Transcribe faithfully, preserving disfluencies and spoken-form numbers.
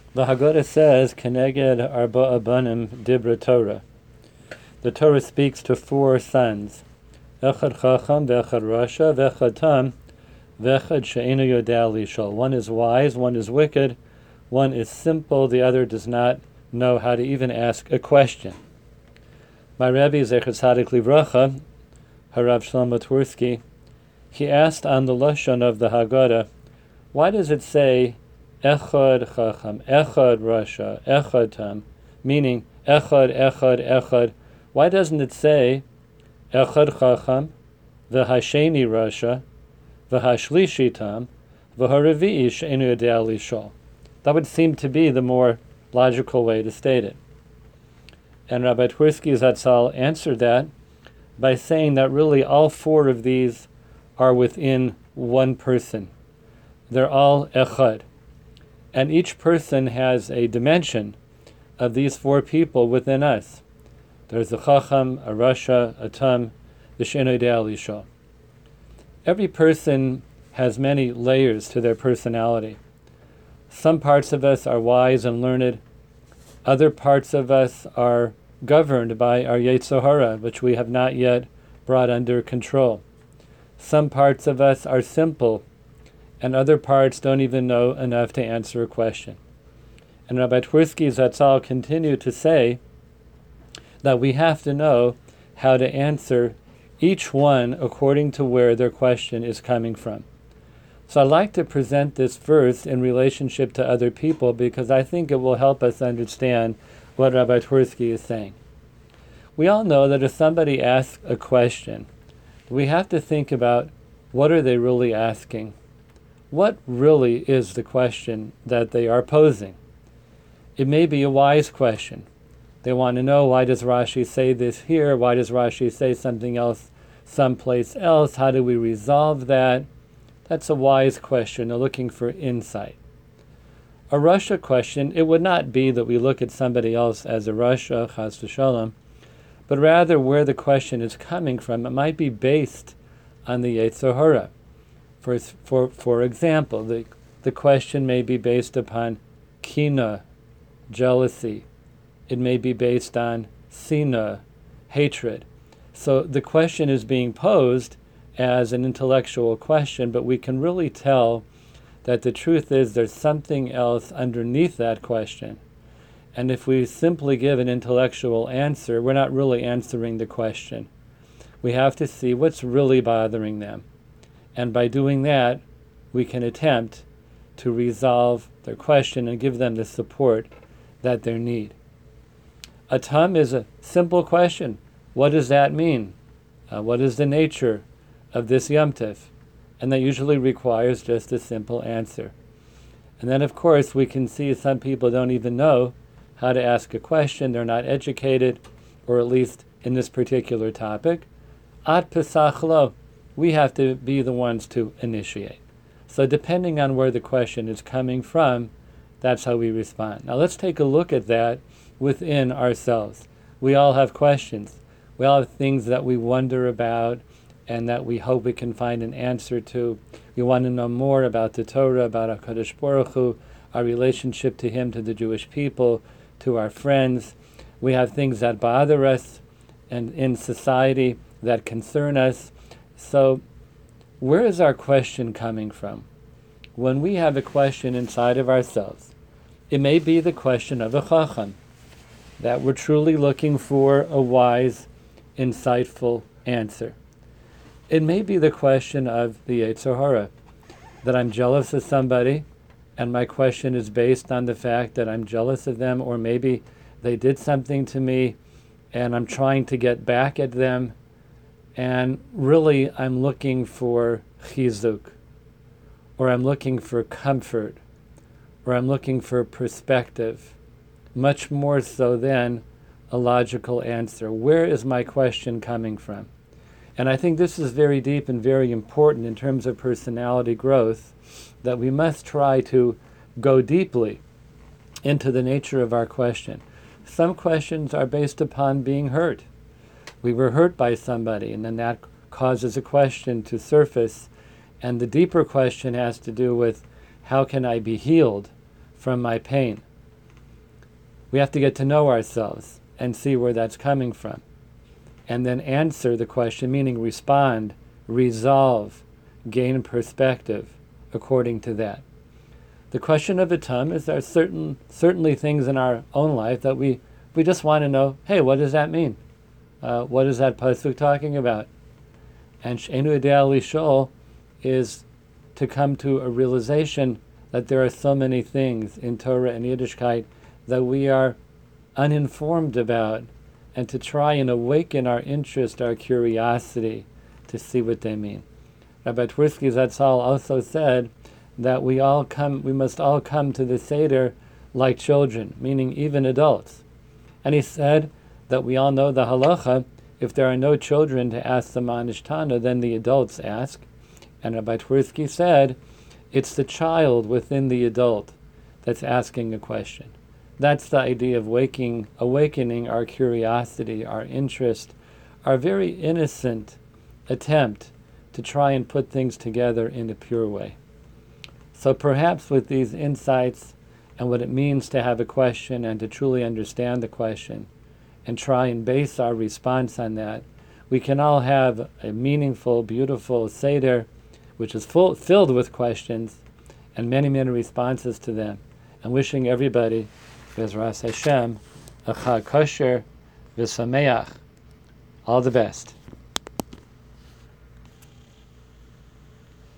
The Haggadah says, Keneged arba abanim dibra Torah. The Torah speaks to four sons. Echad chacham, v'echad rasha, v'echad tam, v'echad she'enu yodea lishol. One is wise, one is wicked, one is simple, the other does not know how to even ask a question. My Rebbe, Zecher Tzadik Livracha, Harav Shlomo Twersky, he asked on the Lashon of the Haggadah, why does it say Echad Chacham, Echad Rasha, Echad Tam, meaning Echad, Echad, Echad? Why doesn't it say Echad Chacham, V'hasheni Rasha, V'hashlishi Tam, V'haravi'i she'enu yodea lishol? That would seem to be the more logical way to state it. And Rabbi Twersky Zatzal answered that by saying that really all four of these are within one person. They're all echad. And each person has a dimension of these four people within us. There's a chacham, a rasha, a tam, the she'enu yodea lishol. Every person has many layers to their personality. Some parts of us are wise and learned. Other parts of us are governed by our Yetzer Hara, which we have not yet brought under control. Some parts of us are simple, and other parts don't even know enough to answer a question. And Rabbi Twersky Zatzal continued to say that we have to know how to answer each one according to where their question is coming from. So I'd like to present this verse in relationship to other people because I think it will help us understand what Rabbi Twersky is saying. We all know that if somebody asks a question, we have to think about what are they really asking? What really is the question that they are posing? It may be a wise question. They want to know, why does Rashi say this here? Why does Rashi say something else someplace else? How do we resolve that? That's a wise question. They're looking for insight. A Rasha question, it would not be that we look at somebody else as a Rasha, chas v'shalom, but rather where the question is coming from. It might be based on the Yetzer Hara. For, for, for example, the, the question may be based upon kina, jealousy. It may be based on sina, hatred. So the question is being posed as an intellectual question, but we can really tell that the truth is there's something else underneath that question. And if we simply give an intellectual answer, we're not really answering the question. We have to see what's really bothering them. And by doing that, we can attempt to resolve their question and give them the support that they need. A tam is a simple question. What does that mean? Uh, what is the nature of this Yom Tov? And that usually requires just a simple answer. And then, of course, we can see some people don't even know how to ask a question. They're not educated, or at least in this particular topic. Ad Pesach lo, we have to be the ones to initiate. So depending on where the question is coming from, that's how we respond. Now let's take a look at that within ourselves. We all have questions. We all have things that we wonder about and that we hope we can find an answer to. We want to know more about the Torah, about HaKadosh Baruch Hu, our relationship to Him, to the Jewish people, to our friends. We have things that bother us and in society that concern us. So where is our question coming from? When we have a question inside of ourselves, it may be the question of a chacham, that we're truly looking for a wise, insightful answer. It may be the question of the Yetzer Hara, that I'm jealous of somebody, and my question is based on the fact that I'm jealous of them, or maybe they did something to me, and I'm trying to get back at them, and really I'm looking for chizuk, or I'm looking for comfort, or I'm looking for perspective, much more so than a logical answer. Where is my question coming from? And I think this is very deep and very important in terms of personality growth, that we must try to go deeply into the nature of our question. Some questions are based upon being hurt. We were hurt by somebody, and then that causes a question to surface. And the deeper question has to do with, how can I be healed from my pain? we have to get to know ourselves and see where that's coming from. And then answer the question, meaning respond, resolve, gain perspective according to that. The question of the tum is there are certain, certainly things in our own life that we, we just want to know, hey, what does that mean? Uh, what is that pasuk talking about? And She'enu Yodea Lishol is to come to a realization that there are so many things in Torah and Yiddishkeit that we are uninformed about, and to try and awaken our interest, our curiosity, to see what they mean. Rabbi Twersky Zatzal also said that we all come, we must all come to the Seder like children, meaning even adults. And he said that we all know the halacha, if there are no children to ask the Manishtana, then the adults ask. And Rabbi Twersky said, it's the child within the adult that's asking a question. That's the idea of waking, awakening our curiosity, our interest, our very innocent attempt to try and put things together in a pure way. So perhaps with these insights and what it means to have a question and to truly understand the question and try and base our response on that, we can all have a meaningful, beautiful Seder, which is full, filled with questions and many, many responses to them. And wishing everybody, Bezras Hashem, a Chag Kosher v'Sameach. All the best.